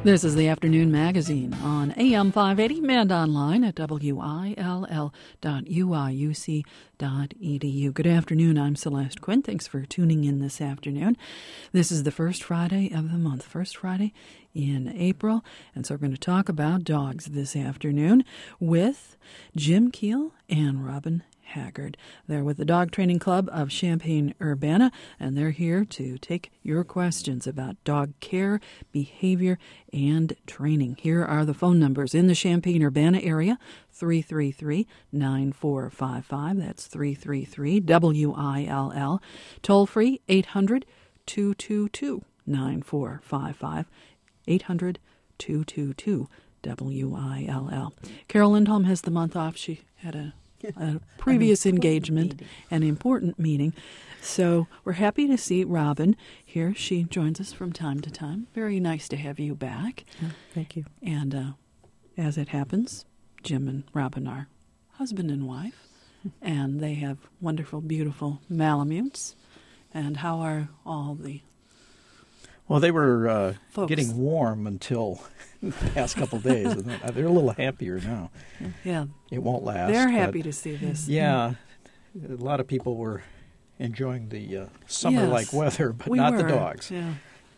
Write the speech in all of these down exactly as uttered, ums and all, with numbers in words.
This is the Afternoon Magazine on A M five eighty and online at W I L L dot U I U C dot E D U. Good afternoon. I'm Celeste Quinn. Thanks for tuning in this afternoon. This is the first Friday of the month, first Friday in April, and so we're going to talk about dogs this afternoon with Jim Keel and Robin Haggard. They're with the Dog Training Club of Champaign-Urbana, and they're here to take your questions about dog care, behavior, and training. Here are the phone numbers in the Champaign-Urbana area: three three three, nine four five five. That's three three three W I L L. Toll free, eight hundred, two two two, nine four five five. eight hundred, two two two, W I L L. Carol Lindholm has the month off. She had a a previous an engagement, meeting. an important meeting. So we're happy to see Robin here. She joins us from time to time. Very nice to have you back. Oh, thank you. And uh, as it happens, Jim and Robin are husband and wife, and they have wonderful, beautiful Malamutes. And how are all the Well, they were uh, Folks. getting warm until the past couple of days. And they're a little happier now. Yeah. It won't last. They're happy to see this. Yeah. A lot of people were enjoying the uh, summer-like Yes, weather, but we not were. the dogs. Yeah.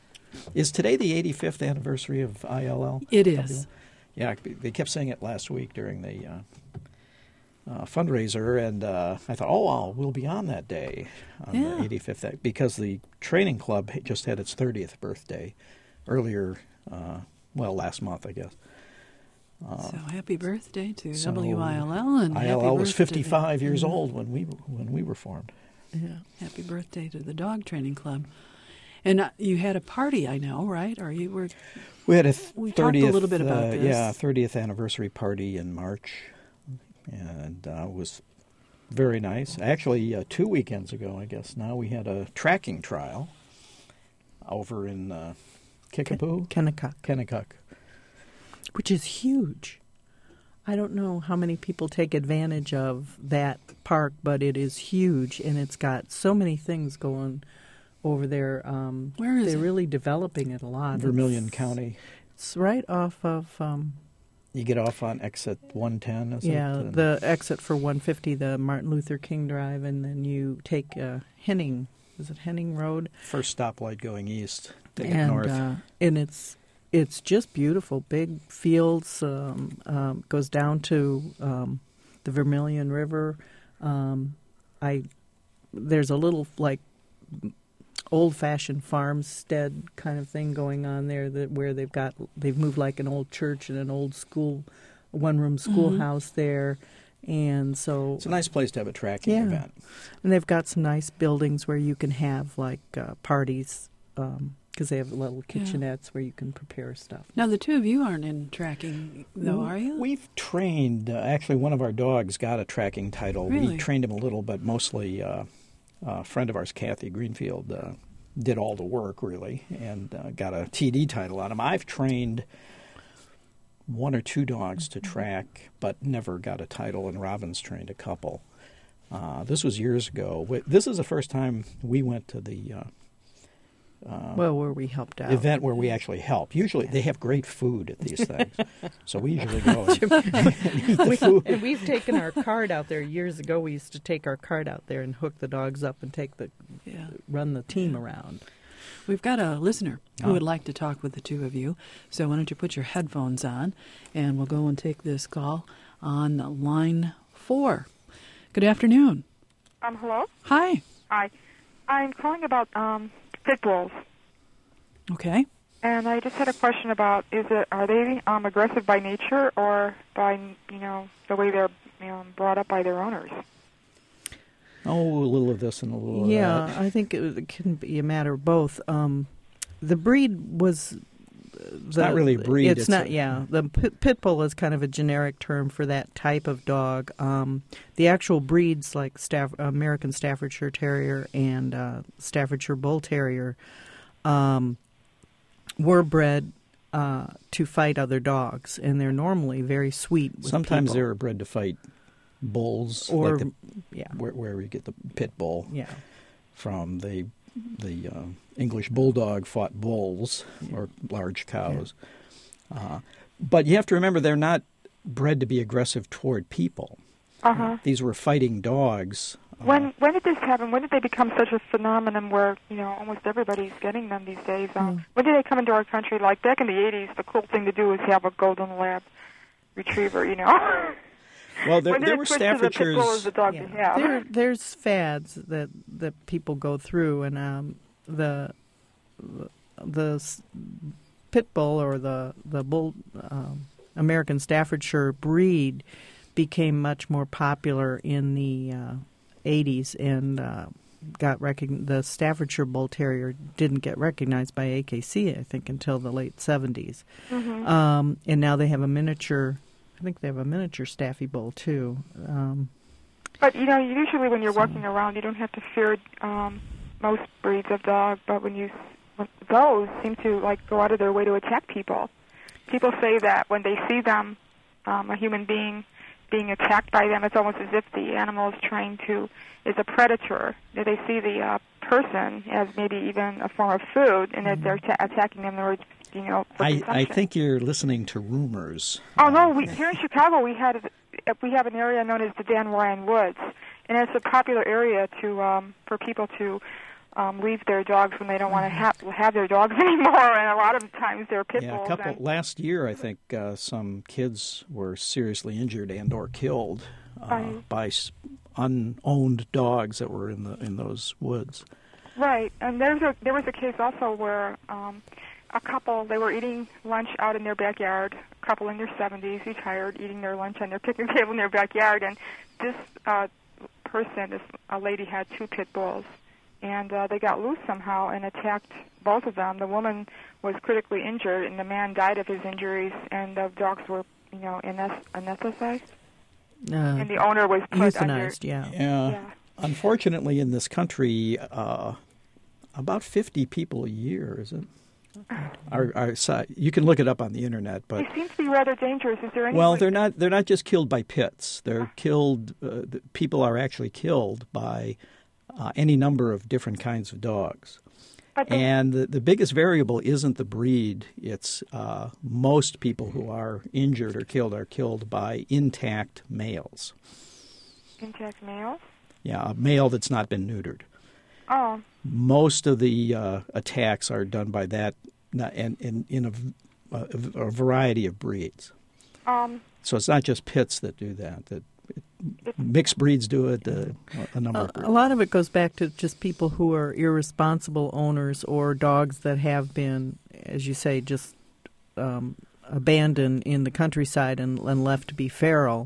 Is today the eighty-fifth anniversary of I L L? It is. Yeah, they kept saying it last week during the uh, uh, fundraiser, and uh, I thought, oh, well, we'll be on that day, on Yeah. the eighty-fifth, because the training club just had its thirtieth birthday earlier, uh, well, last month, I guess. Uh, So happy birthday to so W I L L, and I L L happy was birthday- fifty-five years Mhm. old when we when we were formed. Yeah, happy birthday to the Dog Training Club. And uh, you had a party, I know, right? Or you were? We had a th- We talked a thirtieth, little bit about uh, this. yeah, thirtieth anniversary party in March, and uh, it was very nice. Actually, uh, two weekends ago, I guess now, we had a tracking trial over in uh, Kickapoo, Kennecott, Kennecott. which is huge. I don't know how many people take advantage of that park, but it is huge, and it's got so many things going over there. Um, Where is they're it? really developing it a lot. Vermilion It's- County. It's right off of, um, You get off on exit one ten, is yeah, it? And the exit for one fifty, the Martin Luther King Drive, and then you take uh, Henning, is it Henning Road? first stoplight going east, take it and north. Uh, and it's it's just beautiful. Big fields, um, um, goes down to um, the Vermilion River. Um, I there's a little like old-fashioned farmstead kind of thing going on there that where they've got they've moved like an old church and an old school, one-room schoolhouse there, and so It's a nice place to have a tracking Yeah. event. and they've got some nice buildings where you can have like uh, parties because they have little Yeah. kitchenettes where you can prepare stuff. Now, the two of you aren't in tracking, though, are you? We've trained, uh, actually one of our dogs got a tracking title. Really? We trained him a little, but mostly uh, a friend of ours, Kathy Greenfield, uh, did all the work, really, and uh, got a T D title on him. I've trained one or two dogs to track, but never got a title, and Robin's trained a couple. Uh, this was years ago. Wi- This is the first time we went to the uh, uh, Well, where we helped out. event where we actually help. Usually they have great food at these things, so we usually go and, and eat the We- food. and we've taken our card out there years ago. We used to take our card out there and hook the dogs up and take the Yeah. run the team around. We've got a listener who Oh. would like to talk with the two of you. So why don't you put your headphones on, and we'll go and take this call on line four. Good afternoon. Um, hello? Hi. Hi. I'm calling about um, pit bulls, Okay. and I just had a question about: is it are they um, aggressive by nature or by you know the way they're you know, brought up by their owners? Oh, a little of this and a little Yeah, of that. I think it, it can be a matter of both. Um, the breed was. It's not really a breed, It's, it's not. a- yeah, the pit, pit bull is kind of a generic term for that type of dog. Um, the actual breeds, like Staff, American Staffordshire Terrier and uh, Staffordshire Bull Terrier, um, were bred uh, to fight other dogs, and they're normally very sweet. With Sometimes people. they're bred to fight bulls, or like the, yeah, where, where we get the pit bull yeah. from. They, the uh, English bulldog fought bulls or large cows. Uh, but you have to remember they're not bred to be aggressive toward people. Uh-huh. These were fighting dogs. When when did this happen? When did they become such a phenomenon where, you know, almost everybody's getting them these days? Um, Mm. When did they come into our country? Like back in the eighties, the cool thing to do was have a golden lab retriever, you know? Well, there, when did there it were switch to the pit bull as the Staffordshires. dog Yeah. to have? There, there's fads that that people go through, and um, the the s- pit bull or the the bull um, American Staffordshire breed became much more popular in the uh, eighties, and uh, got recogn- the Staffordshire Bull Terrier didn't get recognized by A K C, I think, until the late seventies. Mm-hmm. Um, and now they have a miniature. I think they have a miniature Staffy Bull too. Um, But, you know, usually when you're walking around, you don't have to fear um, most breeds of dog, but when you, when those seem to, like, go out of their way to attack people. People say that when they see them, um, a human being being attacked by them, it's almost as if the animal is trying to, is a predator, that they see the uh, person as maybe even a form of food, and that they're ta- attacking them in order, you know, for I, I consumption. think you're listening to rumors. Oh no! We, here in Chicago, we had a, we have an area known as the Dan Ryan Woods, and it's a popular area to um, for people to um, leave their dogs when they don't want to have have their dogs anymore. And a lot of times they're pit Yeah, a bulls. couple and, last year, I think uh, some kids were seriously injured and/or killed uh, By- by s- unowned dogs that were in the in those woods. right, and there's a there was a case also where um, a couple they were eating lunch out in their backyard. A couple in their seventies, retired, eating their lunch on their picnic table in their backyard, and this uh, person, this a lady, had two pit bulls. And uh, they got loose somehow and attacked both of them. The woman was critically injured, and the man died of his injuries. And the dogs were, you know, anes- anesthetized, uh, and the owner was put under. euthanized, yeah. Yeah. Yeah. Unfortunately, in this country, uh, about fifty people a year, is it? Are, are, si- you can look it up on the internet, but They seem to be rather dangerous. Is there any? well, way- they're not. They're not just killed by pits. They're killed. Uh, the people are actually killed by uh, any number of different kinds of dogs. But the, And the, the biggest variable isn't the breed. It's uh, most people who are injured or killed are killed by intact males. intact males. Yeah, a male that's not been neutered. Oh, Most of the uh, attacks are done by that, not- and, and in a, v- a- a variety of breeds. um, So it's not just pits that do that. That It- mixed breeds do it. Uh, a number of A, breeds. a lot of it goes back to just people who are irresponsible owners or dogs that have been, as you say, just um, abandoned in the countryside and, and left to be feral.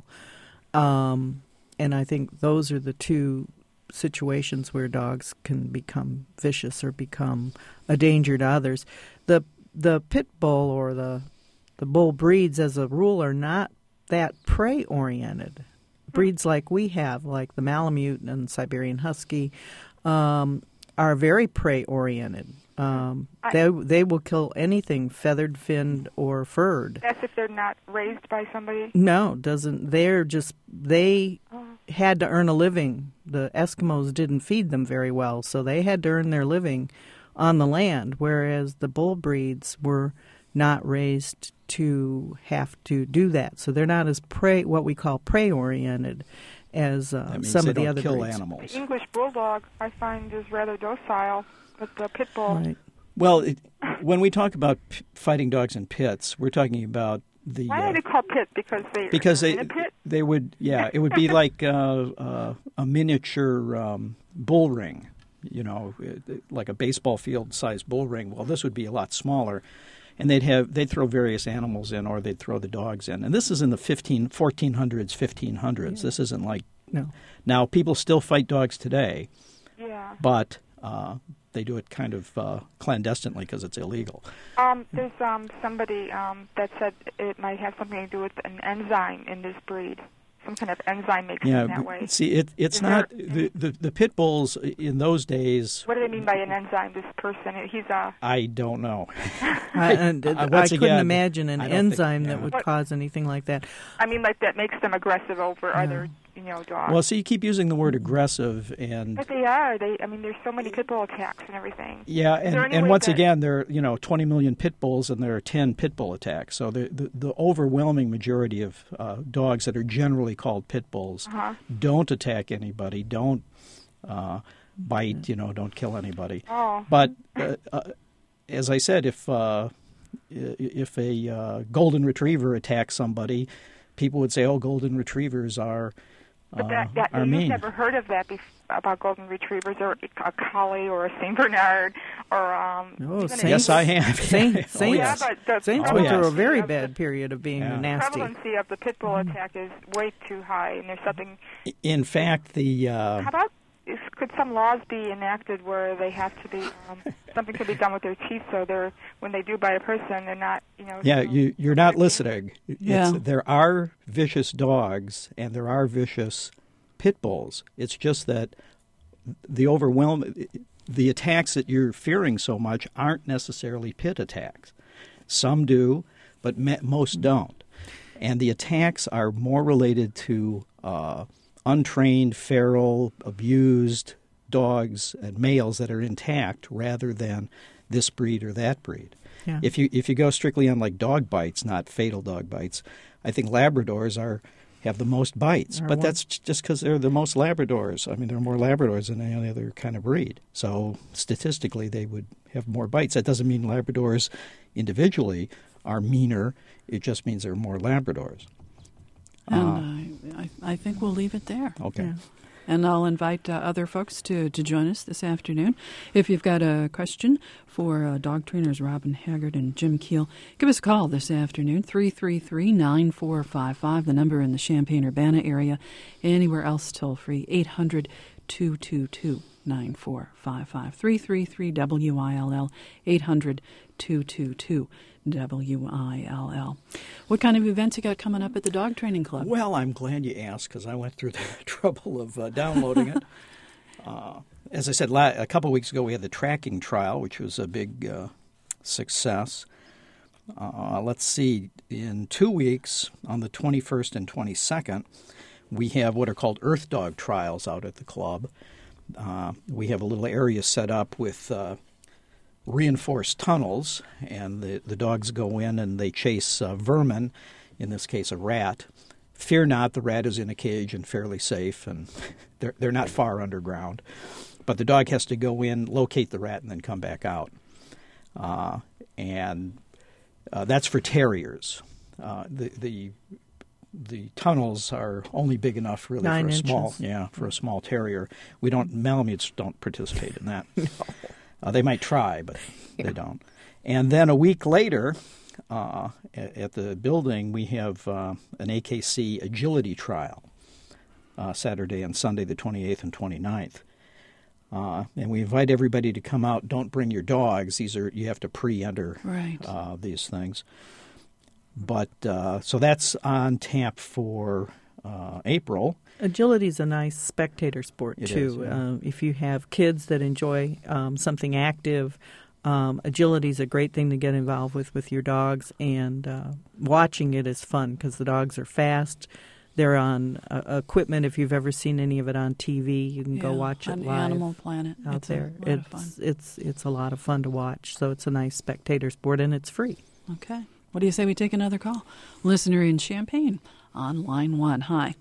Um, and I think those are the two situations where dogs can become vicious or become a danger to others. The the pit bull or the the bull breeds, as a rule, are not that prey oriented. Breeds like we have, like the Malamute and Siberian Husky, um, are very prey oriented. Um, I- they they will kill anything feathered, finned, or furred. that's if they're not raised by somebody. No, doesn't. They're just they Oh. had to earn a living. The Eskimos didn't feed them very well, so they had to earn their living on the land. Whereas the bull breeds were not raised to have to do that, so they're not as prey, what we call prey oriented, as uh, That means some they of the don't other kill breeds. animals. The English bulldog, I find, is rather docile, but the pit bull. Right. Well, it, when we talk about p- fighting dogs in pits, we're talking about the Why uh, are they called pit? Because they because are they in a pit. they would yeah it would be like uh, uh, a miniature um, bull ring, you know, it- it- like a baseball field sized bull ring. Well, this would be a lot smaller, and they'd have they'd throw various animals in, or they'd throw the dogs in. And this is in the fifteen, fourteen hundreds, fifteen hundreds. This isn't like No. now people still fight dogs today, Yeah. but uh, they do it kind of uh, clandestinely because it's illegal. Um, there's um, somebody um, that said it might have something to do with an enzyme in this breed. Some kind of enzyme makes Yeah, them that b- way. see, it, it's Is not there- the, the the pit bulls in those days. What do they mean by an enzyme? This person, he's a. I don't know. I, and, Uh, I once couldn't again, imagine an I don't think- enzyme that yeah. would What- cause anything like that. I mean, like that makes them aggressive over other you know, dog. Well, see, you keep using the word aggressive, and But they are. They, I mean, there's so many pit bull attacks and everything. yeah, Is there and, any and way once that- again, there are, you know, twenty million pit bulls, and there are ten pit bull attacks. So the the, the overwhelming majority of uh, dogs that are generally called pit bulls Uh-huh. don't attack anybody, don't uh, bite, you know, don't kill anybody. Oh. But uh, uh, as I said, if uh, i- if a uh, golden retriever attacks somebody, people would say, "Oh, golden retrievers are But uh, that, that are you've mean." never heard of that bef- about golden retrievers or a collie or a Saint Bernard or um. Oh, even a- Saints. Yes, I have. Saint, Oh, Saints, yes. Yeah, but the Saints Oh, went through a yes. very of the- bad period of being Yeah. nasty. prevalency of the pit bull attack is way too high, and there's something. In fact, the uh, How about is, could some laws be enacted where they have to be um, something could be done with their teeth so they're when they do bite a person they're not you know. yeah, so- you you're not listening. It's, Yeah. there are vicious dogs and there are vicious pit bulls. It's just that the overwhelm the attacks that you're fearing so much aren't necessarily pit attacks. Some do, but me- most don't. And the attacks are more related to uh, untrained, feral, abused dogs and males that are intact rather than this breed or that breed. Yeah. If you if you go strictly on like dog bites, not fatal dog bites, I think Labradors are have the most bites, Are but one- that's just because they're the most Labradors. I mean, there are more Labradors than any other kind of breed. So statistically, they would have more bites. That doesn't mean Labradors individually are meaner. It just means there are more Labradors. And I, I, I think we'll leave it there. Okay. Yeah. And I'll invite uh, other folks to, to join us this afternoon. If you've got a question for uh, dog trainers Robin Haggard and Jim Keel, give us a call this afternoon, three three three, nine four five five, the number in the Champaign-Urbana area. Anywhere else, toll free, eight hundred, two two two, nine four five five, three three three W I L L, eight hundred, two two two, W I L L. What kind of events you got coming up at the Dog Training Club? Well, I'm glad you asked because I went through the trouble of uh, downloading it. Uh, as I said, la- a couple of weeks ago, we had the tracking trial, which was a big uh, success. Uh, let's see, in two weeks, on the twenty-first and twenty-second, we have what are called Earth Dog trials out at the club. Uh, we have a little area set up with uh, reinforced tunnels, and the, the dogs go in and they chase uh, vermin, in this case a rat. Fear not, the rat is in a cage and fairly safe, and they're, they're not far underground. But the dog has to go in, locate the rat, and then come back out. Uh, and uh, that's for terriers. Uh, the, the the tunnels are only big enough really Nine for a inches. small yeah for a small terrier. We don't Malamutes don't participate in that. no. uh, they might try, but Yeah. they don't. And then a week later, uh, at, at the building, we have uh, an A K C agility trial. Uh, Saturday and Sunday, the twenty-eighth and twenty-ninth. Uh, and we invite everybody to come out. Don't bring your dogs. These are you have to pre-enter Right. uh, these things. But uh, so that's on tap for uh, April. Agility's a nice spectator sport It too. is, yeah. Um, if you have kids that enjoy um, something active, um, agility's a great thing to get involved with with your dogs. And uh, watching it is fun because the dogs are fast. They're on uh, equipment. If you've ever seen any of it on T V, you can go Yeah, watch it on live Animal Planet. out It's there. A lot of fun. It's it's it's a lot of fun to watch. So it's a nice spectator sport, and it's free. Okay. What do you say we take another call? Listener in Champaign on line one. Hi.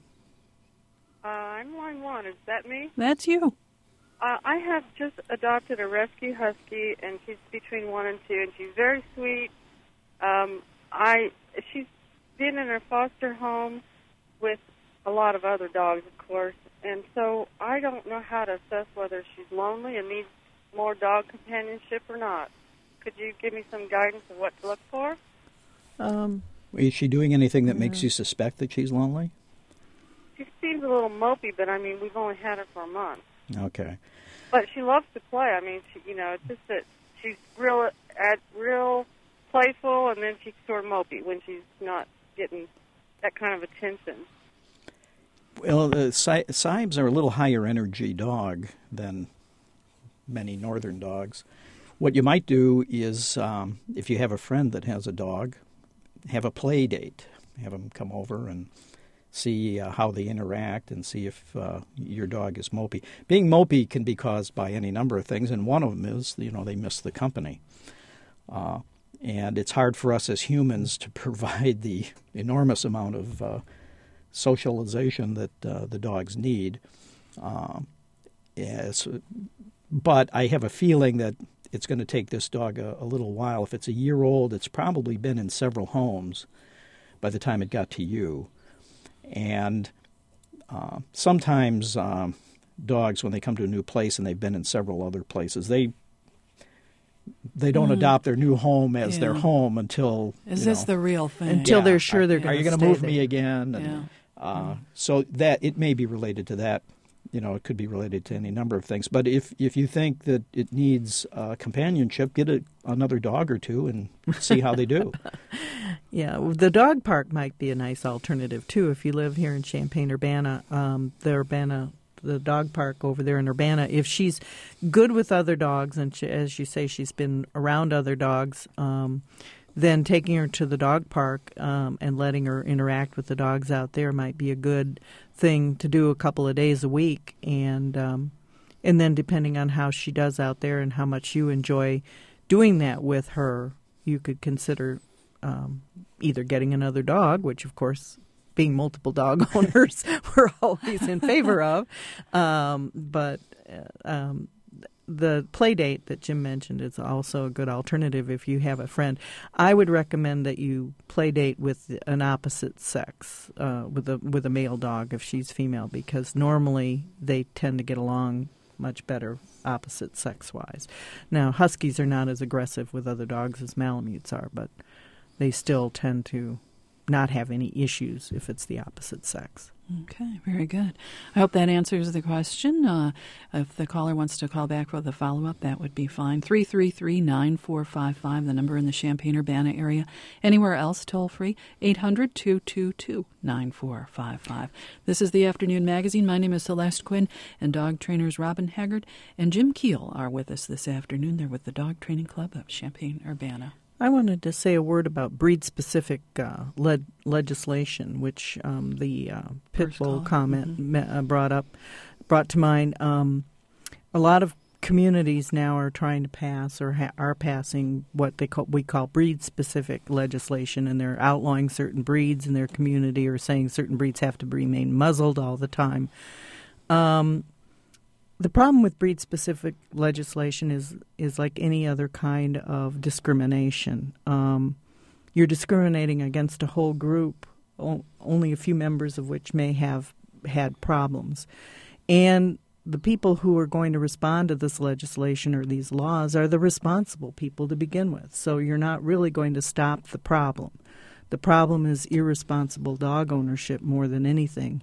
Uh, I'm line one. Is that me? That's you. Uh, I have just adopted a rescue husky, and she's between one and two, and she's very sweet. Um, I she's been in her foster home with a lot of other dogs, of course, and so I don't know how to assess whether she's lonely and needs more dog companionship or not. Could you give me some guidance of what to look for? Um, Is she doing anything that makes you suspect that she's lonely? She seems a little mopey, but I mean, we've only had her for a month. Okay. But she loves to play. I mean, she, you know, it's just that she's real, at real playful, and then she's sort of mopey when she's not getting that kind of attention. Well, the Si- Sibes are a little higher energy dog than many northern dogs. What you might do is, um, if you have a friend that has a dog, have a play date. Have them come over and see uh, how they interact, and see if uh, your dog is mopey. Being mopey can be caused by any number of things, and one of them is, you know, they miss the company. Uh, and it's hard for us as humans to provide the enormous amount of uh, socialization that uh, the dogs need. Uh, yes, but I have a feeling that it's going to take this dog a, a little while. If it's a year old, it's probably been in several homes by the time it got to you. And uh, sometimes um, dogs, when they come to a new place and they've been in several other places, they they don't mm. adopt their new home as yeah. their home until is you this know, the real thing? Until yeah, they're sure are, they're going to. Are you going to move there. me again? And, yeah. uh, mm. So that it may be related to that. You know, it could be related to any number of things. But if if you think that it needs uh, companionship, get a, another dog or two and see how they do. Yeah, the dog park might be a nice alternative too. If you live here in Champaign-Urbana, um, the Urbana, the dog park over there in Urbana, if she's good with other dogs, and she, as you say, she's been around other dogs, um, then taking her to the dog park um, and letting her interact with the dogs out there might be a good thing to do a couple of days a week. And um, and then depending on how she does out there and how much you enjoy doing that with her, you could consider um, either getting another dog, which of course, being multiple dog owners, we're always in favor of. Um, but uh, um, the play date that Jim mentioned is also a good alternative if you have a friend. I would recommend that you play date with an opposite sex, uh, with a with a male dog if she's female, because normally they tend to get along much better opposite sex-wise. Now, Huskies are not as aggressive with other dogs as Malamutes are, but they still tend to not have any issues if it's the opposite sex. Okay, very good. I hope that answers the question. Uh, if the caller wants to call back for the follow-up, that would be fine. three three three, nine four five five, the number in the Champaign-Urbana area. Anywhere else, toll-free, eight hundred, two two two, nine four five five. This is the Afternoon Magazine. My name is Celeste Quinn, and dog trainers Robin Haggard and Jim Keel are with us this afternoon. They're with the Dog Training Club of Champaign-Urbana. I wanted to say a word about breed-specific uh, le- legislation, which um, the uh, Pitbull comment mm-hmm. uh, brought up, brought to mind. Um, a lot of communities now are trying to pass or ha- are passing what they call we call breed-specific legislation, and they're outlawing certain breeds in their community or saying certain breeds have to remain muzzled all the time. Um, The problem with breed-specific legislation is is like any other kind of discrimination. Um, you're discriminating against a whole group, o- only a few members of which may have had problems. And the people who are going to respond to this legislation or these laws are the responsible people to begin with. So you're not really going to stop the problem. The problem is irresponsible dog ownership more than anything.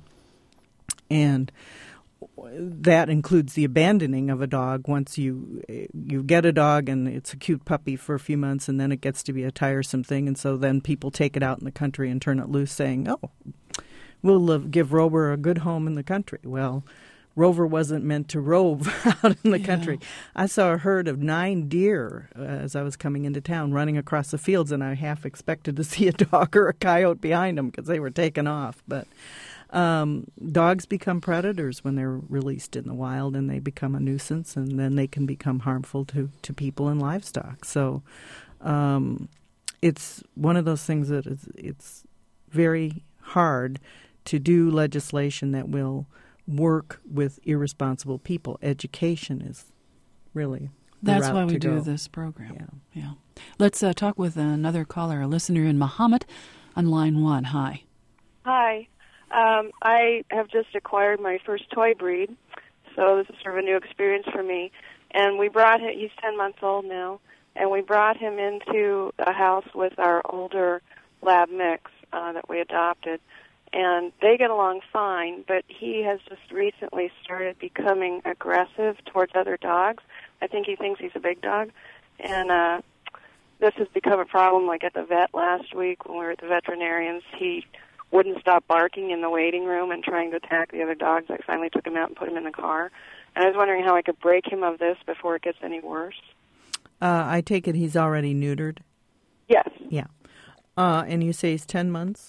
And that includes the abandoning of a dog once you you get a dog and it's a cute puppy for a few months, and then it gets to be a tiresome thing, and so then people take it out in the country and turn it loose saying, oh, we'll live, give Rover a good home in the country. Well, Rover wasn't meant to rove out in the yeah. country. I saw a herd of nine deer uh, as I was coming into town running across the fields, and I half expected to see a dog or a coyote behind them because they were taken off. But Um, dogs become predators when they're released in the wild, and they become a nuisance, and then they can become harmful to, to people and livestock. So um, it's one of those things that is, it's very hard to do legislation that will work with irresponsible people. Education is really the That's route why we to do go. this program. Yeah. yeah. Let's uh, talk with another caller, a listener in Muhammad on line one. Hi. Hi. Um, I have just acquired my first toy breed, so this is sort of a new experience for me. And we brought him, he's ten months old now, and we brought him into a house with our older lab mix uh, that we adopted. And they get along fine, but he has just recently started becoming aggressive towards other dogs. I think he thinks he's a big dog. And uh, this has become a problem, like at the vet last week when we were at the veterinarians. He wouldn't stop barking in the waiting room and trying to attack the other dogs. I finally took him out and put him in the car. And I was wondering how I could break him of this before it gets any worse. Uh, I take it he's already neutered? Yes. Yeah. Uh, and you say he's ten months?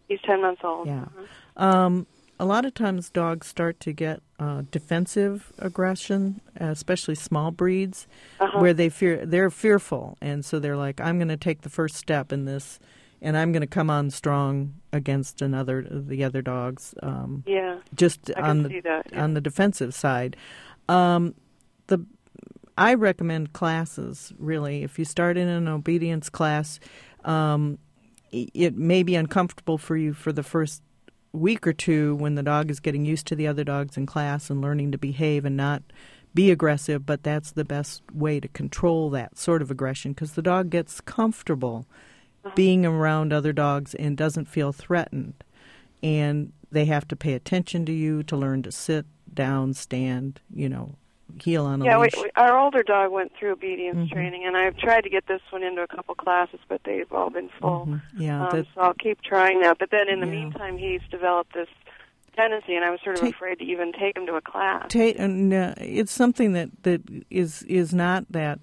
He's ten months old. Yeah. Mm-hmm. Um, a lot of times dogs start to get uh, defensive aggression, especially small breeds, Uh-huh. where they fear they're fearful, and so they're like, "I'm going to take the first step in this, and I'm going to come on strong against another the other dogs." Um, Yeah. just I on can the see that, yeah. on the defensive side. Um, the I recommend classes, really. If you start in an obedience class, um, it may be uncomfortable for you for the first week or two when the dog is getting used to the other dogs in class and learning to behave and not be aggressive, but that's the best way to control that sort of aggression because the dog gets comfortable uh-huh. being around other dogs and doesn't feel threatened. And they have to pay attention to you to learn to sit, down, stand, you know, heel on a yeah, leash. we, we, our older dog went through obedience mm-hmm. training, and I've tried to get this one into a couple classes, but they've all been full. Mm-hmm. Yeah, um, that, so I'll keep trying that. But then in the yeah. meantime, he's developed this tendency, and I was sort of take, afraid to even take him to a class. Take, and, uh, it's something that, that is is not that,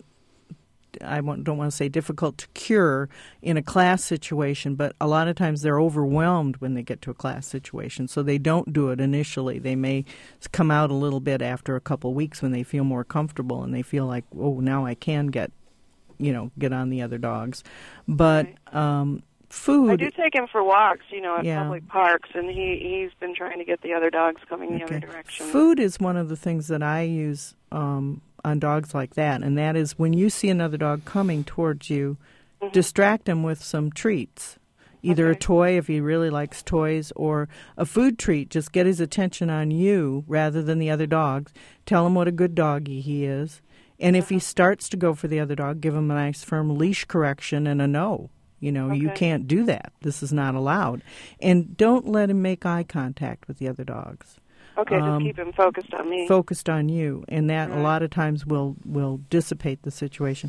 I don't want to say difficult to cure in a class situation, but a lot of times they're overwhelmed when they get to a class situation, so they don't do it initially. They may come out a little bit after a couple of weeks when they feel more comfortable and they feel like, oh, now I can get, you know, get on the other dogs. But right. um, food... I do take him for walks, you know, at yeah. public parks, and he, he's been trying to get the other dogs coming the okay. other direction. Food is one of the things that I use um, on dogs like that, and that is when you see another dog coming towards you, mm-hmm. distract him with some treats. Either okay. a toy if he really likes toys, or a food treat. Just get his attention on you rather than the other dogs. Tell him what a good doggy he is. And if he starts to go for the other dog, give him a nice firm leash correction and a no. You know, okay. you can't do that. This is not allowed. And don't let him make eye contact with the other dogs. Okay, um, just keep him focused on me. Focused on you. And that right. a lot of times will, will dissipate the situation.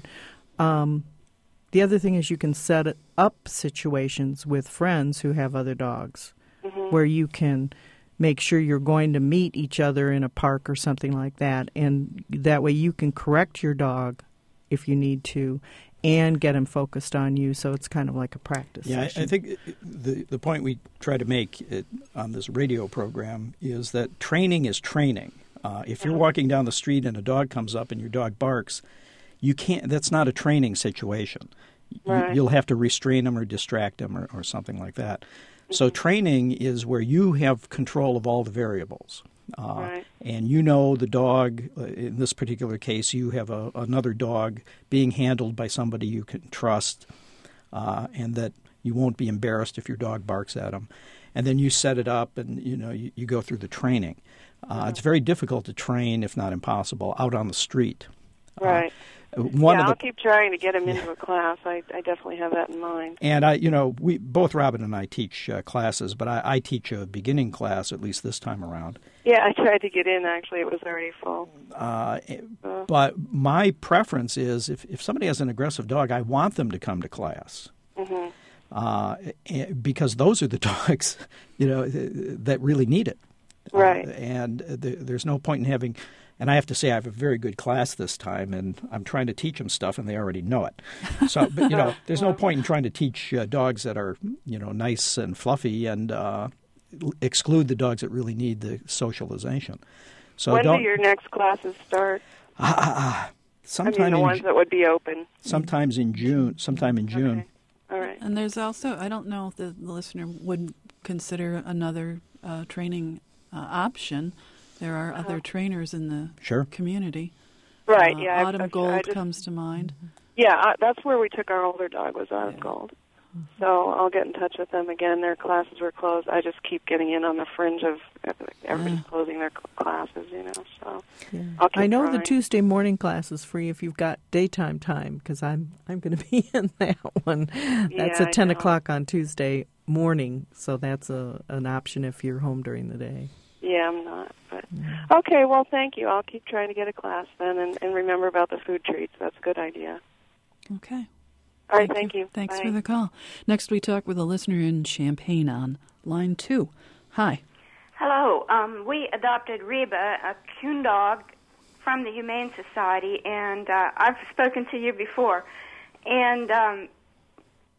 Um, the other thing is you can set up situations with friends who have other dogs mm-hmm. where you can make sure you're going to meet each other in a park or something like that. And that way you can correct your dog if you need to and get him focused on you. So it's kind of like a practice Yeah, session. I think the, the point we try to make it, on this radio program is that training is training. Uh, if you're walking down the street and a dog comes up and your dog barks, you can't. That's not a training situation. Right. You, you'll have to restrain them or distract them or, or something like that. Mm-hmm. So training is where you have control of all the variables. Uh, right. And you know the dog, uh, in this particular case, you have a, another dog being handled by somebody you can trust, uh, and that you won't be embarrassed if your dog barks at him. And then you set it up and, you know, you, you go through the training. Uh, mm-hmm. It's very difficult to train, if not impossible, out on the street. Right. Uh, one yeah, of the, I'll keep trying to get him into yeah. a class. I, I definitely have that in mind. And, I, you know, we both Robin and I teach uh, classes, but I, I teach a beginning class, at least this time around. Yeah, I tried to get in, actually. It was already full. Uh, uh. But my preference is if, if somebody has an aggressive dog, I want them to come to class. Mm-hmm. Uh, because those are the dogs, you know, that really need it. Right. Uh, and th- there's no point in having, and I have to say I have a very good class this time, and I'm trying to teach them stuff, and they already know it. So, but, you know, there's no point in trying to teach uh, dogs that are, you know, nice and fluffy and uh, exclude the dogs that really need the socialization. So when don't, do your next classes start? Ah, ah, ah. Sometime I mean, the in, ones that would be open. Sometimes in June. Sometime in June. Okay. All right. And there's also, I don't know if the, the listener would consider another uh, training uh, option. There are uh-huh. other trainers in the sure. community. Right, uh, yeah. Autumn I've, Gold I just, comes to mind. Yeah, I, that's where we took our older dog, was Autumn Yeah. Gold. So I'll get in touch with them again. Their classes were closed. I just keep getting in on the fringe of everybody's Yeah. closing their classes, you know. So yeah. I'll keep I know trying. the Tuesday morning class is free if you've got daytime time, because I'm I'm going to be in that one. That's Yeah, at ten I know. o'clock on Tuesday morning, so that's a an option if you're home during the day. Yeah, I'm not. But Yeah. okay, well, thank you. I'll keep trying to get a class then, and, and remember about the food treats. That's a good idea. Okay. All right, thank you. Thanks Bye. for the call. Next, we talk with a listener in Champaign on line two. Hi. Hello. Um, we adopted Reba, a coon dog, from the Humane Society, and uh, I've spoken to you before. And um,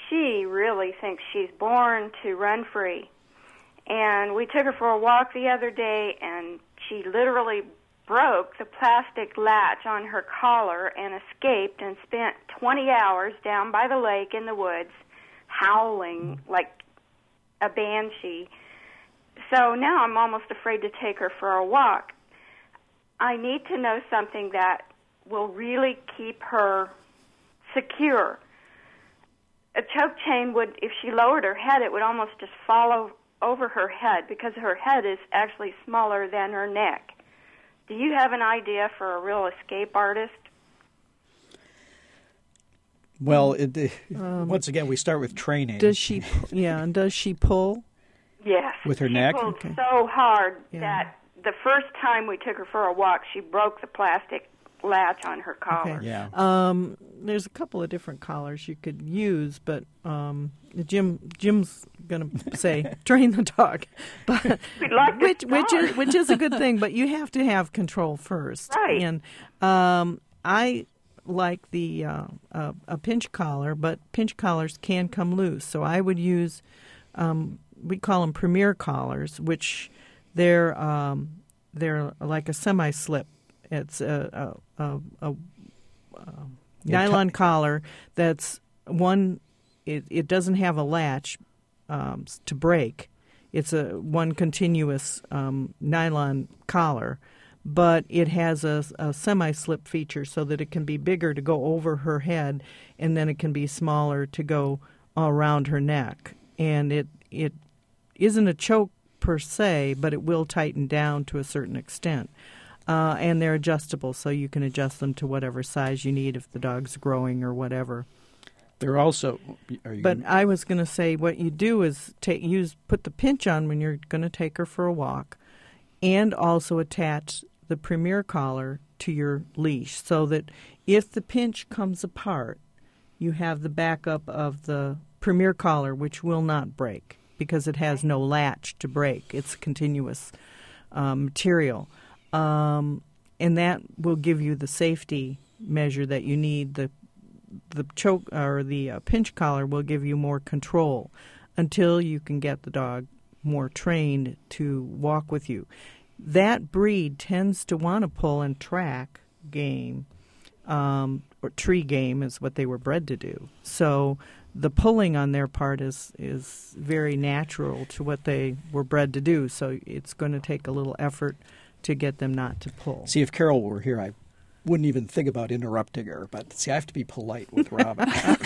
she really thinks she's born to run free. And we took her for a walk the other day, and she literally broke the plastic latch on her collar and escaped and spent twenty hours down by the lake in the woods howling like a banshee. So now I'm almost afraid to take her for a walk. I need to know something that will really keep her secure. A choke chain would, if she lowered her head, it would almost just fall over her head because her head is actually smaller than her neck. Do you have an idea for a real escape artist? Well, it, it, Um, once again, we start with training. Does she? Yeah, and does she pull? Yes. With her she neck? pulled Okay. so hard Yeah. that the first time we took her for a walk, she broke the plastic latch on her collar. Okay. Yeah. Um, there's a couple of different collars you could use, but um, Jim Jim's going to say train the dog, but We'd like to which which is start. which is a good thing. But you have to have control first, Right. And um, I like the uh, uh, a pinch collar, but pinch collars can come loose, so I would use um, we call them Premier collars, which they're um, they're like a semi-slip. It's a, a, a, a, a nylon collar that's one. It, it doesn't have a latch um, to break. It's a one continuous um, nylon collar, but it has a, a semi-slip feature so that it can be bigger to go over her head, and then it can be smaller to go around her neck. And it it isn't a choke per se, but it will tighten down to a certain extent. Uh, and they're adjustable, so you can adjust them to whatever size you need if the dog's growing or whatever. They're also. Are you But gonna- I was going to say what you do is take use put the pinch on when you're going to take her for a walk, and also attach the Premier collar to your leash so that if the pinch comes apart, you have the backup of the Premier collar, which will not break because it has no latch to break. It's continuous um, material. Um, and that will give you the safety measure that you need. The the choke or the uh, pinch collar will give you more control until you can get the dog more trained to walk with you. That breed tends to want to pull and track game, um, or tree game is what they were bred to do. So the pulling on their part is is very natural to what they were bred to do. So it's going to take a little effort to get them not to pull. See, if Carol were here, I wouldn't even think about interrupting her. But see, I have to be polite with Robin.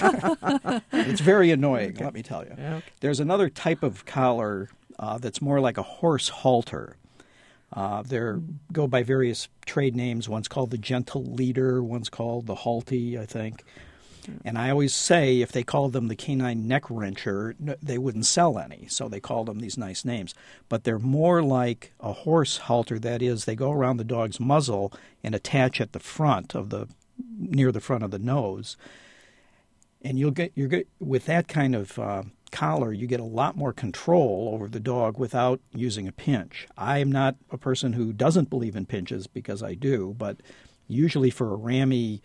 It's very annoying, Okay. let me tell you. Okay. There's another type of collar uh, that's more like a horse halter. Uh, they go by various trade names. One's called the Gentle Leader. One's called the Halty, I think. And I always say if they called them the Canine Neck Wrencher, n- they wouldn't sell any. So they called them these nice names. But they're more like a horse halter. That is, they go around the dog's muzzle and attach at the front of the, near the front of the nose. And you'll get, you're get with that kind of uh, collar, you get a lot more control over the dog without using a pinch. I am not a person who doesn't believe in pinches because I do, but usually for a rammy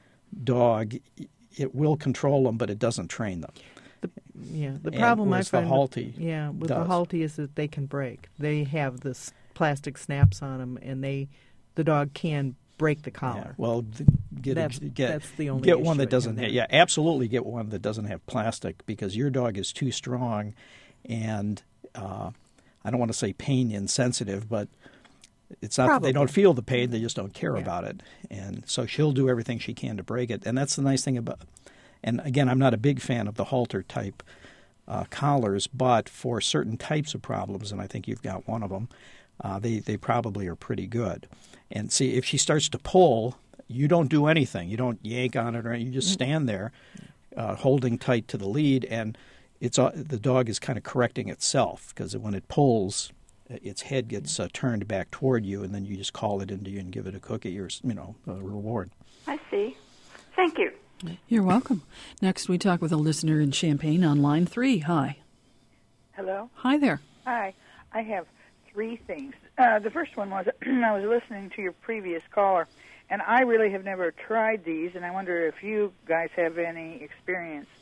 dog, it will control them, but it doesn't train them. The, yeah, the And problem I whereas the find Halty yeah with does. the Halty is that they can break. They have this plastic snaps on them, and they the dog can break the Yeah, collar. well, th- get That's- a, get that's the only get one issue that I doesn't. have Have, there. yeah, absolutely get one that doesn't have plastic because your dog is too strong, and uh, I don't want to say pain insensitive, but it's not that they don't Probably. feel the pain; they just don't care Yeah. about it, and so she'll do everything she can to break it. And that's the nice thing about. And again, I'm not a big fan of the halter type uh, collars, but for certain types of problems, and I think you've got one of them, uh, they they probably are pretty good. And see, if she starts to pull, you don't do anything. You don't yank on it or anything. You just stand there, uh, holding tight to the lead, and it's uh, the dog is kind of correcting itself because when it pulls, its head gets uh, turned back toward you, and then you just call it into you and give it a cookie or you know a reward. I see. Thank you. You're welcome. Next, we talk with a listener in Champaign on line three. Hi. Hello. Hi there. Hi. I have three things. Uh, the first one was I was listening to your previous caller, and I really have never tried these, and I wonder if you guys have any experience.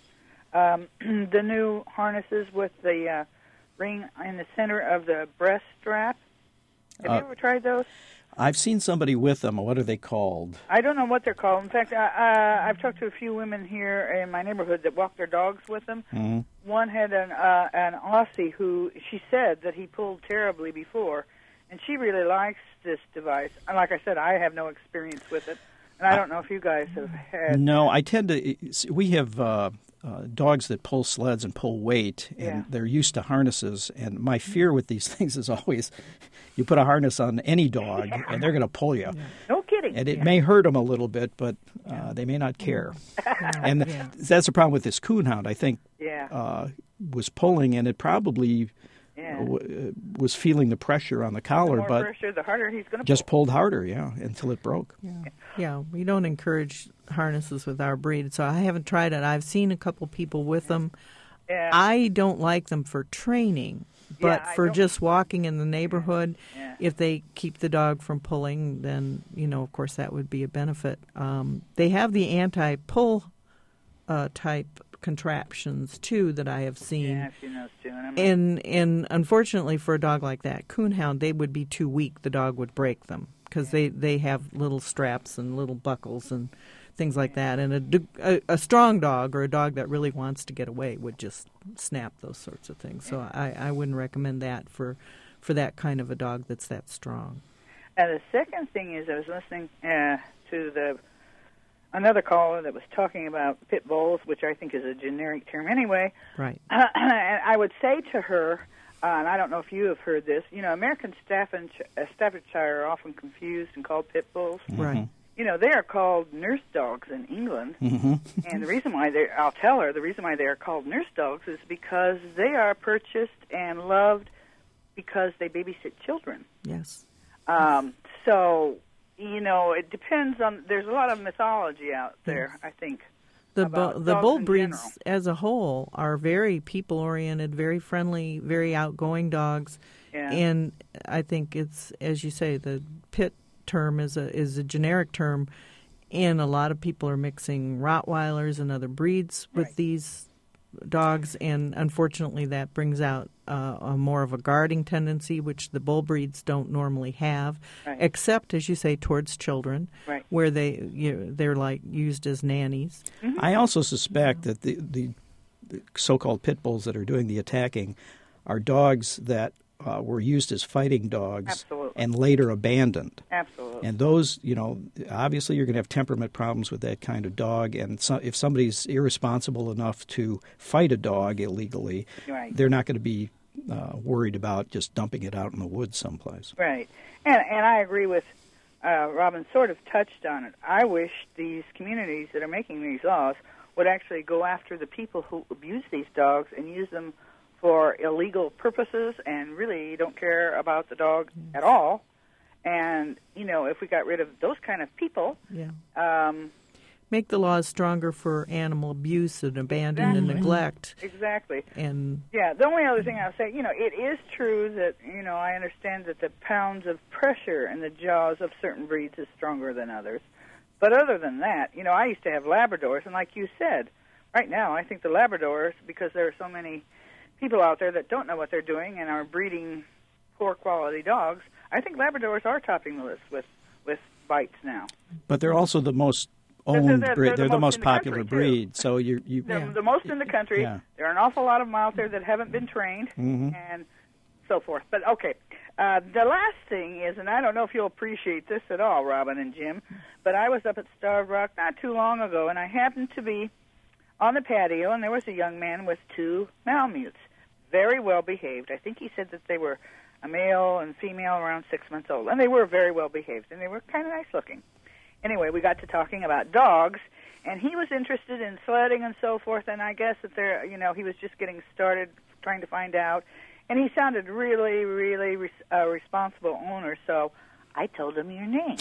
um, the new harnesses with the uh, ring in the center of the breast strap. Have Uh, you ever tried those? I've seen somebody with them. What are they called? I don't know what they're called. In fact, I, uh, I've talked to a few women here in my neighborhood that walk their dogs with them. Mm-hmm. One had an uh, an Aussie who she said that he pulled terribly before, and she really likes this device. And like I said, I have no experience with it, and I don't know if you guys have had. No, I tend to. We have uh, uh, dogs that pull sleds and pull weight, and Yeah. they're used to harnesses. And my fear with these things is always, you put a harness on any dog, Yeah. and they're going to pull you. No kidding. And it Yeah. may hurt them a little bit, but uh, they may not care. And Yeah. that's the problem with this coonhound. I think Yeah. uh, was pulling, and it probably Yeah. w- uh, was feeling the pressure on the The collar, more but pressure, the harder he's going to just pulled harder, yeah, until it broke. Yeah. Yeah, we don't encourage harnesses with our breed, so I haven't tried it. I've seen a couple people with them. Yeah. I don't like them for training, but Yeah, I for don't- just walking in the neighborhood, Yeah. if they keep the dog from pulling, then, you know, of course, that would be a benefit. Um, they have the anti-pull uh, type contraptions, too, that I have seen. Yeah, I've seen those too. And I'm And and unfortunately for a dog like that, coonhound, they would be too weak. The dog would break them because they, they have little straps and little buckles and things like that. And a, d- a, a strong dog or a dog that really wants to get away would just snap those sorts of things. So I, I wouldn't recommend that for for that kind of a dog that's that strong. And the second thing is, I was listening uh, to the another caller that was talking about pit bulls, which I think is a generic term anyway. Right. Uh, and I would say to her, uh, and I don't know if you have heard this, you know, American Staffordshire, uh, Staffordshire are often confused and called pit bulls. Right. You know, they are called nurse dogs in England. Mm-hmm. And the reason why they I'll tell her, the reason why they are called nurse dogs is because they are purchased and loved because they babysit children. Yes. Um, so, you know, it depends on, there's a lot of mythology out there, I think. The about bu- the dogs bull in breeds general. as a whole are very people oriented, very friendly, very outgoing dogs. Yeah. And I think it's, as you say, the pit term is a is a generic term, and a lot of people are mixing Rottweilers and other breeds with Right. these dogs, and unfortunately that brings out uh, a more of a guarding tendency, which the bull breeds don't normally have, Right. except, as you say, towards children, Right. where they you know, they're like used as nannies. I also suspect that the, the, the so-called pit bulls that are doing the attacking are dogs that uh, were used as fighting dogs Absolutely. and later abandoned. Absolutely. And those, you know, obviously you're going to have temperament problems with that kind of dog. And so, if somebody's irresponsible enough to fight a dog illegally, Right. they're not going to be uh, worried about just dumping it out in the woods someplace. Right. And and I agree with uh, Robin, sort of touched on it. I wish these communities that are making these laws would actually go after the people who abuse these dogs and use them for illegal purposes and really don't care about the dog at all. And, you know, if we got rid of those kind of people, Yeah. um, Make the laws stronger for animal abuse and abandon and Exactly. neglect. exactly. And Yeah, the only other thing I'll say, you know, it is true that, you know, I understand that the pounds of pressure in the jaws of certain breeds is stronger than others. But other than that, you know, I used to have Labradors, and like you said, right now I think the Labradors, because there are so many people out there that don't know what they're doing and are breeding poor quality dogs, I think Labradors are topping the list with, with bites now. But they're also the most They're- owned they're- breed. they're They're the the most most in the popular country, too. breed. So you you They're Yeah. the most in the country. Yeah. There are an awful lot of them out there that haven't been trained Mhm. and so forth. But okay, uh, the last thing is, and I don't know if you'll appreciate this at all, Robin and Jim, but I was up at Starved Rock not too long ago, and I happened to be on the patio, and there was a young man with two Malamutes, very well behaved. I think he said that they were a male and female around six months old, and they were very well behaved, and they were kind of nice looking. Anyway, we got to talking about dogs, and he was interested in sledding and so forth, and I guess that there, you know, he was just getting started trying to find out, and he sounded really, really res- uh, responsible owner, so I told him your name.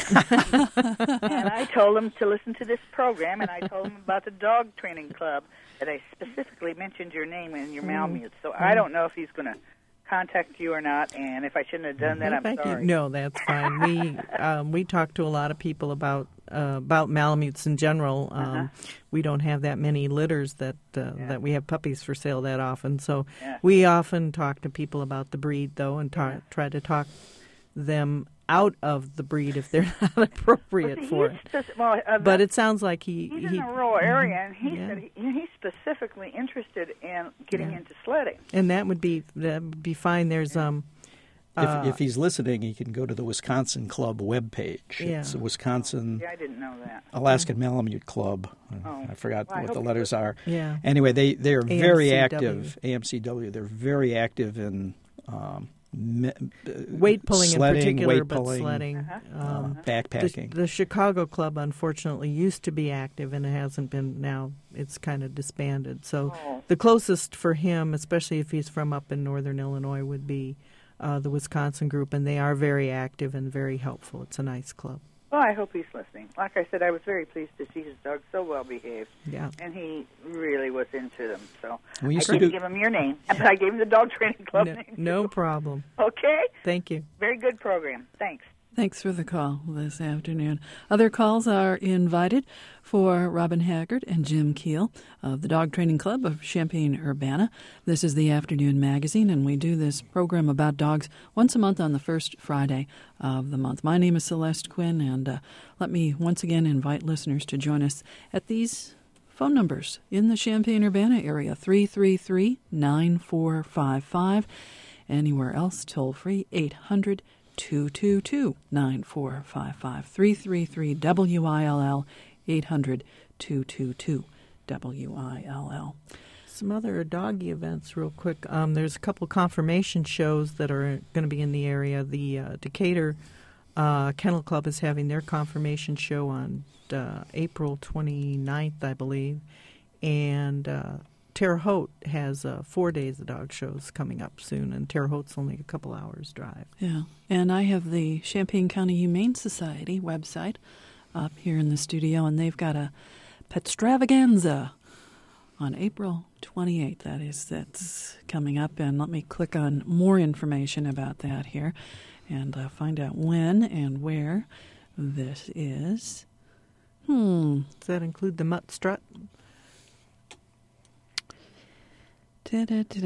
And I told him to listen to this program, and I told him about the dog training club, that I specifically mentioned your name and your Malamutes, so I don't know if he's going to contact you or not, and if I shouldn't have done that, Well, I'm thank sorry. you. No, that's fine. We um, we talk to a lot of people about uh, about Malamutes in general. Um, Uh-huh. We don't have that many litters that uh, Yeah. that we have puppies for sale that often. So Yeah. we often talk to people about the breed, though, and ta- Yeah. try to talk them out of the breed if they're not appropriate Well, see, for he's it. spec- well, uh, But it sounds like he... he's he in a rural area, and he Yeah. said he, he's specifically interested in getting Yeah. into sledding. and that would be that would be fine. There's um, uh, If, if he's listening, he can go to the Wisconsin Club webpage. Yeah. It's the Wisconsin Yeah, I didn't know that. Alaskan Malamute Club. Oh. I forgot Well, I what hope the he letters are. yeah. Anyway, they they are A M C very W. active. A M C W. They're very active in um, me, Weight pulling sledding, in particular, weight but pulling, sledding. Uh-huh. Um, uh, The, backpacking. the Chicago Club, unfortunately, used to be active, and it hasn't been now. It's kind of disbanded. So Oh. the closest for him, especially if he's from up in northern Illinois, would be uh, the Wisconsin group, and they are very active and very helpful. It's a nice club. Well, I hope he's listening. Like I said, I was very pleased to see his dog so well behaved, Yeah. and he really was into them. So We I used to didn't do- give him your name, but I gave him the dog training club No, name. no too. problem. Okay, Thank you. very good program. Thanks. Thanks for the call this afternoon. Other calls are invited for Robin Haggard and Jim Keel of the Dog Training Club of Champaign-Urbana. This is the Afternoon Magazine, and we do this program about dogs once a month on the first Friday of the month. My name is Celeste Quinn, and uh, let me once again invite listeners to join us at these phone numbers in the Champaign-Urbana area, three three three, nine four five five. Anywhere else, toll-free, eight hundred, two two two, nine four five five, three three three W I L L, eight hundred, two two two, W I L L. Some other doggy events real quick. Um, there's a couple confirmation shows that are going to be in the area. The uh, Decatur uh, Kennel Club is having their confirmation show on uh, April twenty-ninth, I believe. And uh, Terre Haute has uh, four days of dog shows coming up soon, and Terre Haute's only a couple hours drive. Yeah, and I have the Champaign County Humane Society website up here in the studio, and they've got a Petstravaganza on April twenty-eighth. That is, that's coming up, and let me click on more information about that here and uh, find out when and where this is. Hmm. Does that include the Mutt Strut? Da-da-da-da.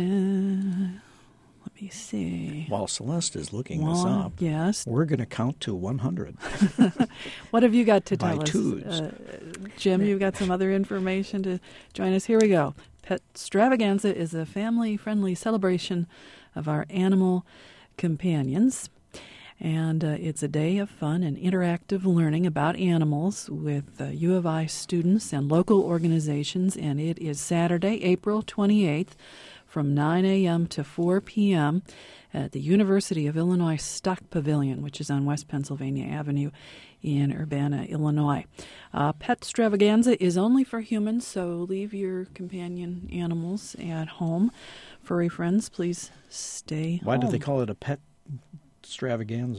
Let me see. While Celeste is looking Well, this up, yes. we're going to count to one hundred. What have you got to By tell us? twos. Uh, Jim, you've got some other information to join us. Here we go. Petstravaganza is a family-friendly celebration of our animal companions. And uh, it's a day of fun and interactive learning about animals with uh, U of I students and local organizations. And it is Saturday, April twenty-eighth, from nine a.m. to four p.m. at the University of Illinois Stock Pavilion, which is on West Pennsylvania Avenue in Urbana, Illinois. Uh, Petstravaganza is only for humans, so leave your companion animals at home. Furry friends, please stay Why home. do they call it a pet extravaganza?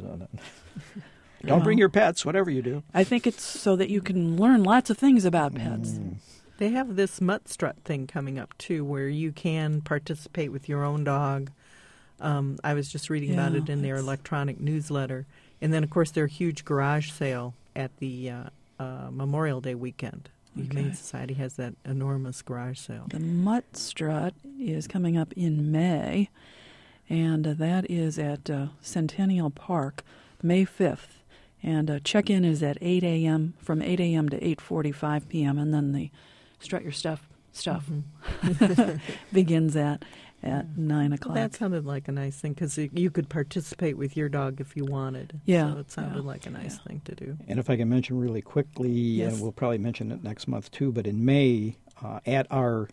Don't Well, bring your pets, whatever you do. I think it's so that you can learn lots of things about pets. Mm. They have this Mutt Strut thing coming up, too, where you can participate with your own dog. Um, I was just reading about Yeah, it in their it's- electronic newsletter. And then, of course, their huge garage sale at the uh, uh, Memorial Day weekend. The Okay. Humane Society has that enormous garage sale. The Mutt Strut is coming up in May, and uh, that is at uh, Centennial Park, May fifth. And uh, check-in is at eight a.m., from eight a.m. to eight forty-five p.m., and then the Strut Your Stuff stuff Mm-hmm. begins at at nine Well, o'clock. that sounded like a nice thing because you could participate with your dog if you wanted. Yeah, So it sounded yeah, like a nice yeah. thing to do. And if I can mention really quickly, Yes. and we'll probably mention it next month too, but in May, uh, at our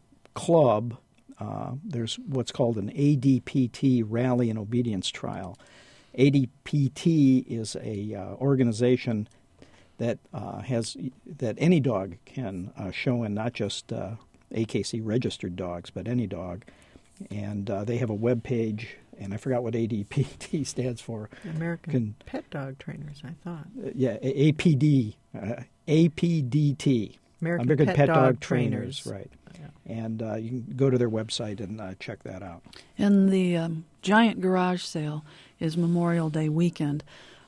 club, uh, there's what's called an A D P T Rally and Obedience Trial. A D P T is a uh, organization that uh, has that any dog can uh, show in, not just uh, A K C registered dogs, but any dog. And uh, they have a web page, and I forgot what A D P T stands for. American Can- Pet Dog Trainers, I thought. Uh, yeah, A- APD, uh, A P D T, American, Pet, Dog, Trainers, right? Yeah. And uh, you can go to their website and uh, check that out. And the um, giant garage sale is Memorial Day weekend.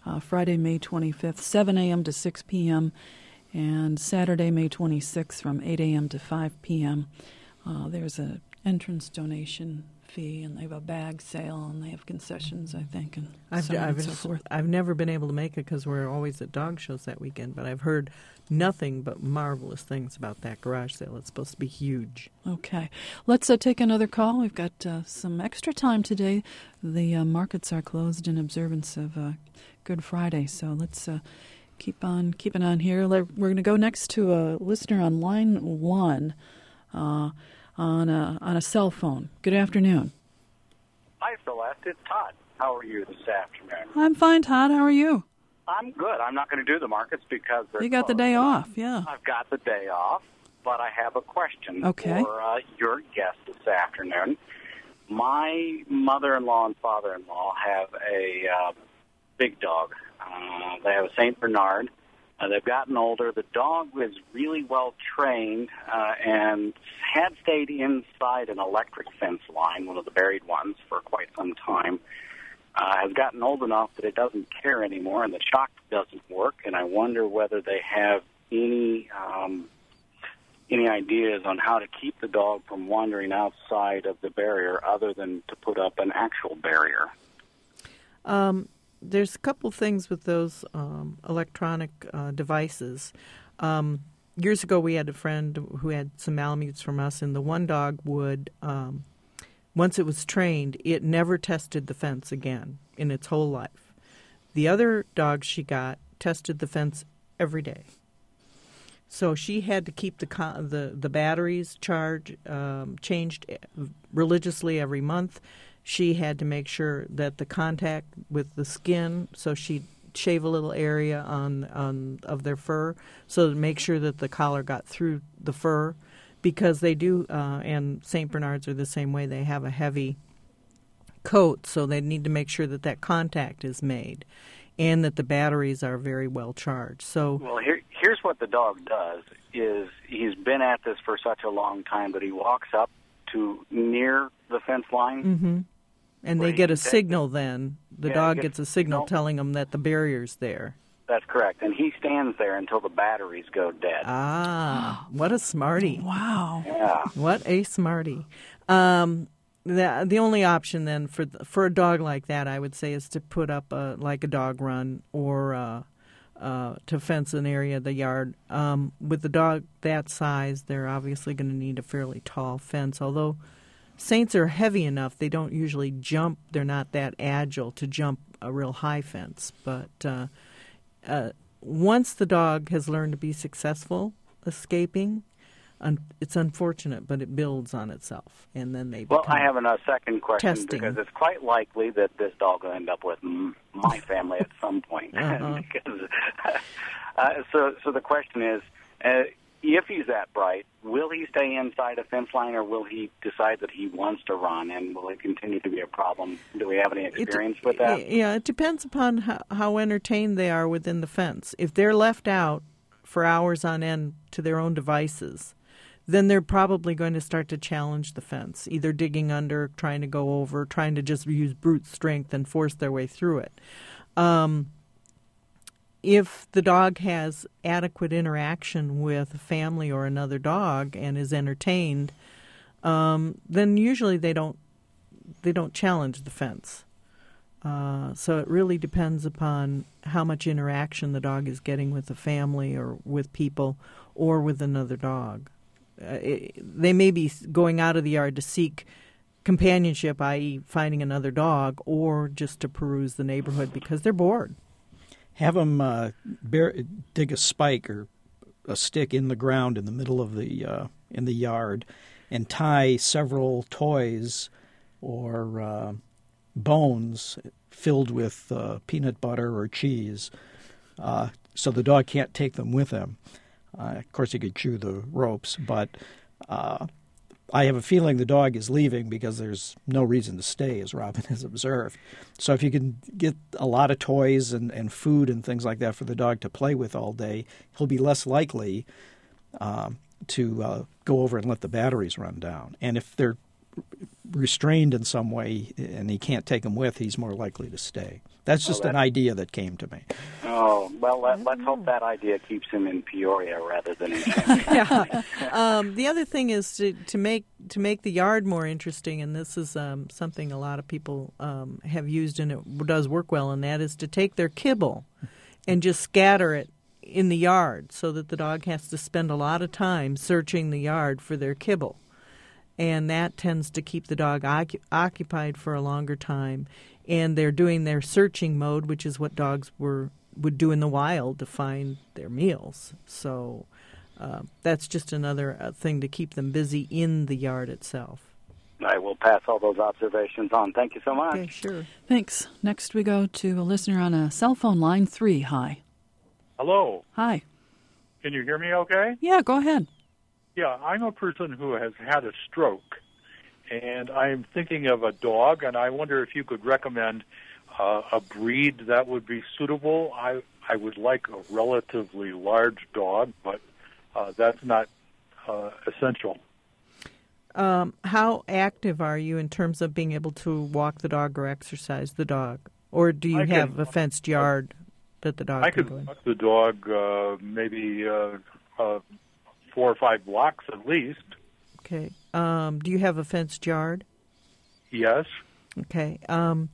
uh, Friday, May twenty-fifth, seven a.m. to six p.m., and Saturday, May twenty-sixth, from eight a.m. to five p.m. Uh, there's an entrance donation fee, and they have a bag sale, and they have concessions, I think, and I've, so on I've, and so forth. I've never been able to make it because we're always at dog shows that weekend, but I've heard nothing but marvelous things about that garage sale. It's supposed to be huge. Okay. Let's uh, take another call. We've got uh, some extra time today. The uh, markets are closed in observance of uh, Good Friday, so let's uh, keep on keeping on here. We're going to go next to a listener on line one uh, on, a, on a cell phone. Good afternoon. Hi, Celeste. It's Todd. How are you this afternoon? I'm fine, Todd. How are you? I'm good. I'm not going to do the markets because they're You got closed. the day off, yeah. I've got the day off, but I have a question Okay. for uh, your guest this afternoon. My mother-in-law and father-in-law have a uh, big dog. Uh, they have a Saint Bernard. Uh, they've gotten older. The dog is really well trained uh, and had stayed inside an electric fence line, one of the buried ones, for quite some time. Uh, has gotten old enough that it doesn't care anymore, and the shock doesn't work. And I wonder whether they have any um, any ideas on how to keep the dog from wandering outside of the barrier, other than to put up an actual barrier. Um, there's a couple things with those um, electronic uh, devices. Um, years ago, we had a friend who had some Malamutes from us, and the one dog would... Um, Once it was trained, it never tested the fence again in its whole life. The other dog she got tested the fence every day. So she had to keep the the, the batteries charged, um, changed religiously every month. She had to make sure that the contact with the skin, so she'd shave a little area on, on of their fur, so to make sure that the collar got through the fur. Because they do, uh, and Saint Bernards are the same way. They have a heavy coat, so they need to make sure that that contact is made and that the batteries are very well charged. So, well, here, here's what the dog does, is he's been at this for such a long time that he walks up to near the fence line. Mm-hmm. And they get a signal then. The Yeah, dog he gets gets a signal signal. telling them that the barrier's there. That's correct. And he stands there until the batteries go dead. Ah, what a smarty. Wow. Yeah. What a smarty. Um, the, the only option then for for a dog like that, I would say, is to put up a, like a dog run or uh, uh, to fence an area of the yard. Um, with the dog that size, they're obviously going to need a fairly tall fence, although Saints are heavy enough, they don't usually jump. They're not that agile to jump a real high fence. But uh, uh, once the dog has learned to be successful escaping, un- it's unfortunate, but it builds on itself. And then they Well, become I have a second question testing. because it's quite likely that this dog will end up with m- my family at some point. Uh-huh. because, uh, so, so the question is, uh, if he's that bright, will he stay inside a fence line, or will he decide that he wants to run, and will it continue to be a problem? Do we have any experience it, with that? Yeah, it depends upon how, how entertained they are within the fence. If they're left out for hours on end to their own devices, then they're probably going to start to challenge the fence, either digging under, trying to go over, trying to just use brute strength and force their way through it. Um, if the dog has adequate interaction with a family or another dog and is entertained, um, then usually they don't they don't challenge the fence. Uh, so it really depends upon how much interaction the dog is getting with the family or with people or with another dog. Uh, it, they may be going out of the yard to seek companionship, that is finding another dog, or just to peruse the neighborhood because they're bored. Have them uh, bear, dig a spike or a stick in the ground in the middle of the uh, in the yard, and tie several toys or uh, bones filled with uh, peanut butter or cheese, uh, so the dog can't take them with him. Uh, of course, he could chew the ropes, but uh, I have a feeling the dog is leaving because there's no reason to stay, as Robin has observed. So if you can get a lot of toys and, and food and things like that for the dog to play with all day, he'll be less likely um, to uh, go over and let the batteries run down. And if they're restrained in some way and he can't take them with, he's more likely to stay. That's just Oh, an that- idea that came to me. Oh, well, let, let's hope that idea keeps him in Peoria rather than in Champaign. Yeah. Um, the other thing is to, to make to make the yard more interesting, and this is um, something a lot of people um, have used, and it does work well. And that is to take their kibble and just scatter it in the yard, so that the dog has to spend a lot of time searching the yard for their kibble, and that tends to keep the dog ocu- occupied for a longer time. And they're doing their searching mode, which is what dogs were would do in the wild to find their meals. So uh, that's just another uh, thing to keep them busy in the yard itself. I will pass all those observations on. Thank you so much. Okay, sure. Thanks. Next we go to a listener on a cell phone line three. Hi. Hello. Hi. Can you hear me okay? Yeah, go ahead. Yeah, I'm a person who has had a stroke, and I'm thinking of a dog, and I wonder if you could recommend uh, a breed that would be suitable. I I would like a relatively large dog, but uh, that's not uh, essential. Um, how active are you in terms of being able to walk the dog or exercise the dog? Or do you I can- have a fenced yard that the dog I can could go in? walk the dog uh, maybe uh, uh, four or five blocks at least. Okay. Um, do you have a fenced yard? Yes. Okay. Um,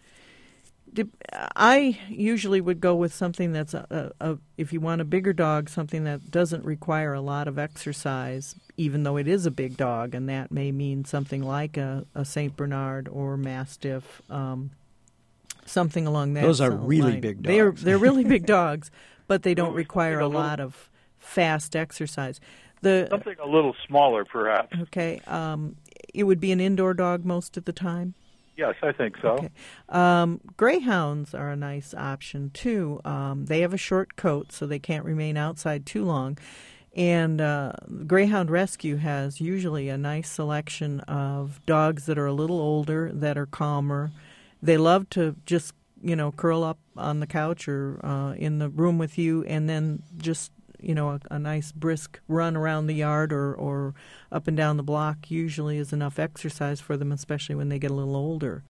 dip- I usually would go with something that's a, a, a, if you want a bigger dog, something that doesn't require a lot of exercise, even though it is a big dog, and that may mean something like a, a Saint Bernard or Mastiff, um, something along that. Those are so- really line. big They're dogs. they're really big dogs, but they don't Something require a a little- lot of fast exercise. The Something a little smaller, perhaps. okay, um, it would be an indoor dog most of the time. Yes, I think so. Okay. Um, greyhounds are a nice option, too. Um, they have a short coat, so they can't remain outside too long. And uh, Greyhound Rescue has usually a nice selection of dogs that are a little older, that are calmer. They love to just, you know, curl up on the couch or uh, in the room with you and then just, you know, a, a nice brisk run around the yard or, or up and down the block usually is enough exercise for them, especially when they get a little older.